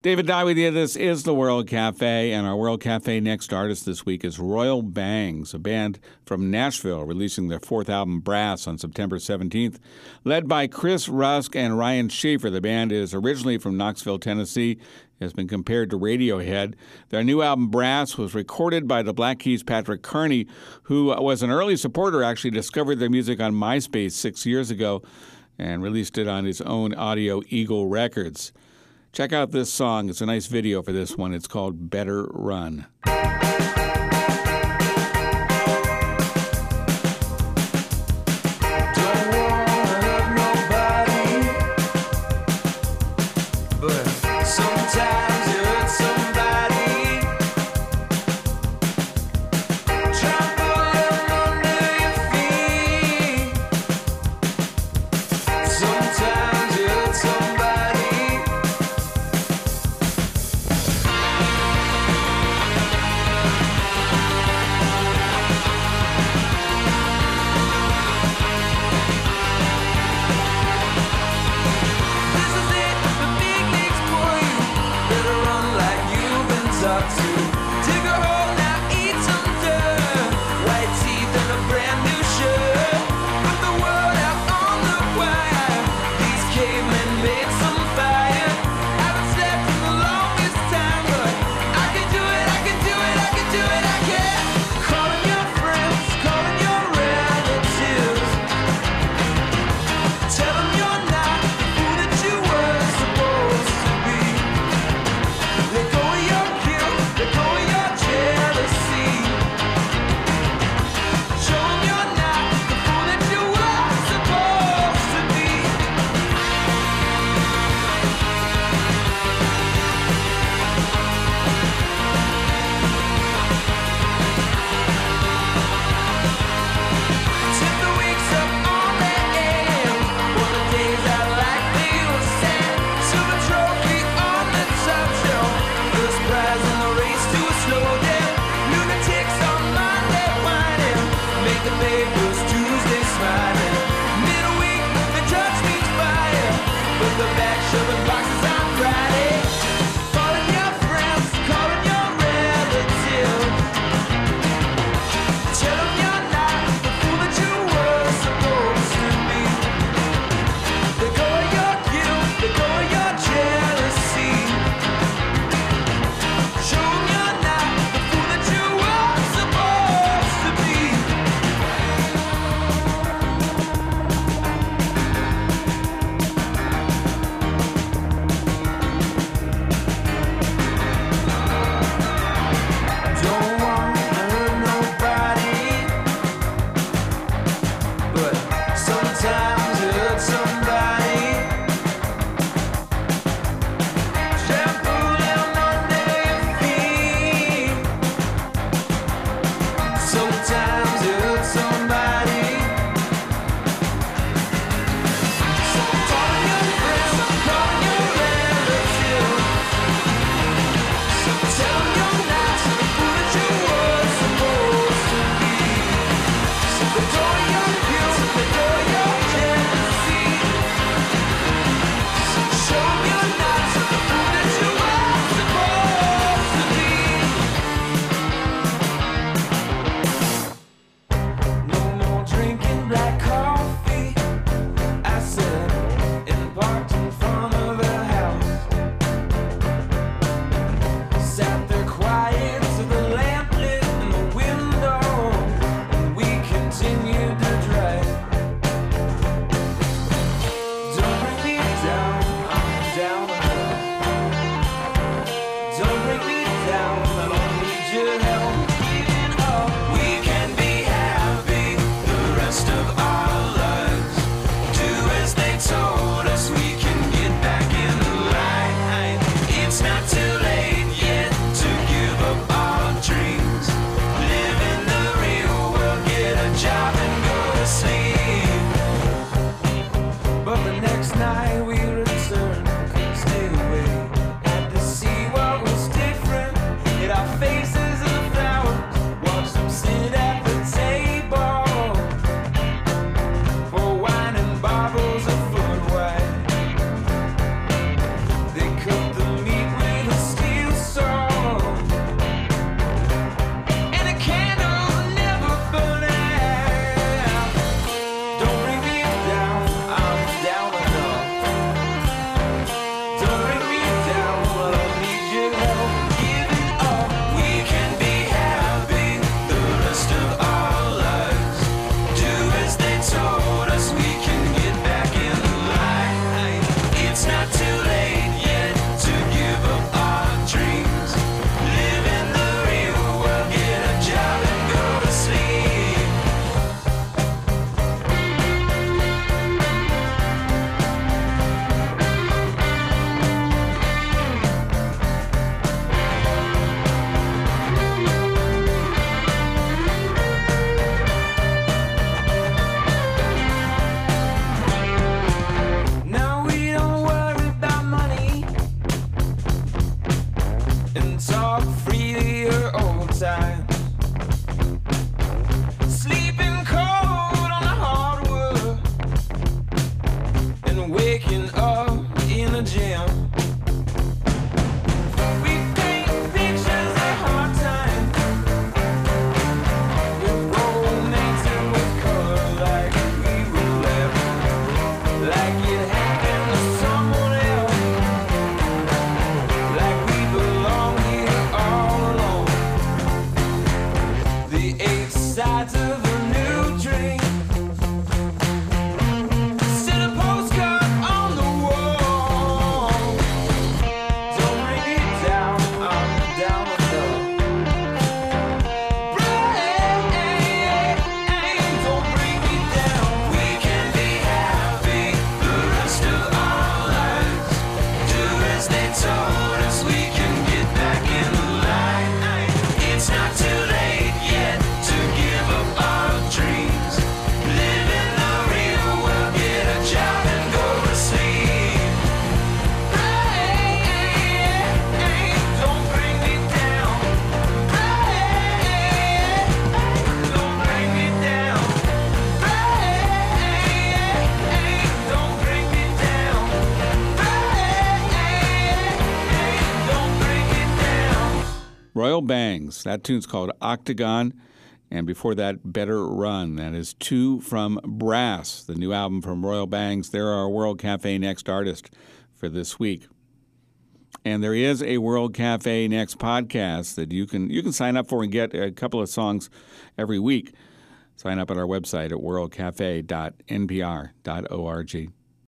David Dye with you. This is the World Cafe, and our World Cafe next artist this week is Royal Bangs, a band from Nashville releasing their fourth album, Brass, on September 17th. Led by Chris Rusk and Ryan Schaefer, the band is originally from Knoxville, Tennessee, has been compared to Radiohead. Their new album, Brass, was recorded by the Black Keys' Patrick Carney, who was an early supporter, actually discovered their music on MySpace 6 years ago and released it on his own Audio Eagle Records. Check out this song. It's a nice video for this one. It's called Better Run. They cook the meat with and talk freely your old times. Sleeping cold on the hardwood and waking up in a gym. We paint pictures of hard times with romance and with color, like we were left, like it happened to someone else, like we belong here all alone. The 8 sides of a new dream. Still a postcard on the wall. Don't bring me down, I'm down with love. Don't bring me down. We can be happy the rest of our lives. Do as they told us, we can get back in the line. It's not too late yet to give up our dreams. Live in the real world, get a job and go to sleep. Don't bring me down. Don't bring me down. Don't bring me down. Don't bring me down. Royal Bangs. That tune's called Octagon. And before that, Better Run. That is 2 from Brass, the new album from Royal Bangs. They're our World Cafe Next artist for this week. And there is a World Cafe Next podcast that you can sign up for and get a couple of songs every week. Sign up at our website at worldcafe.npr.org.